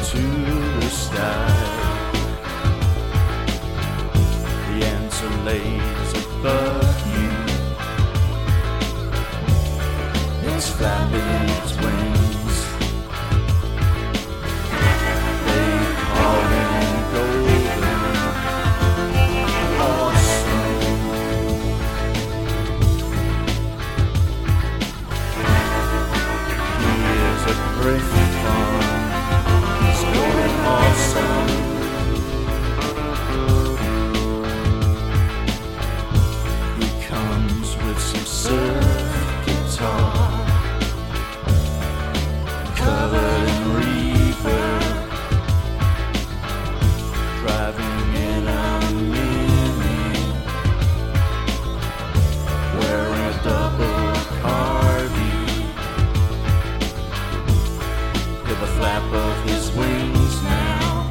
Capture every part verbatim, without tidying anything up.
to the sky. The answer lays above you. It's flapping its wings. They call him golden, awesome. He is a griffon, he's golden awesome. He comes with some surf guitar, covered in reverb, driving in a Mini, wearing a double cardi. Hear the flap of his wings now,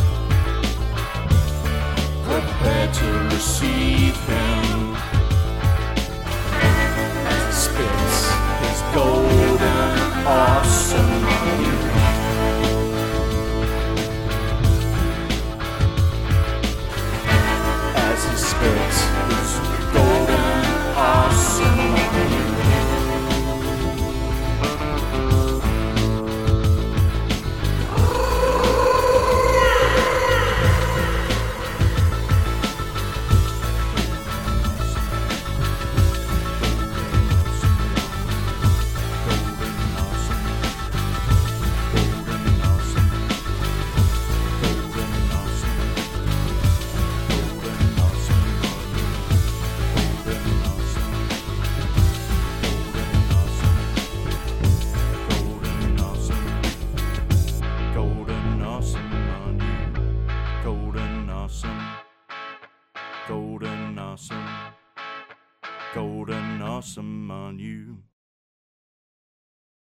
prepared to receive him as he spits his golden awesome on you. As he spits his golden awesome on you. Golden awesome, golden awesome on you.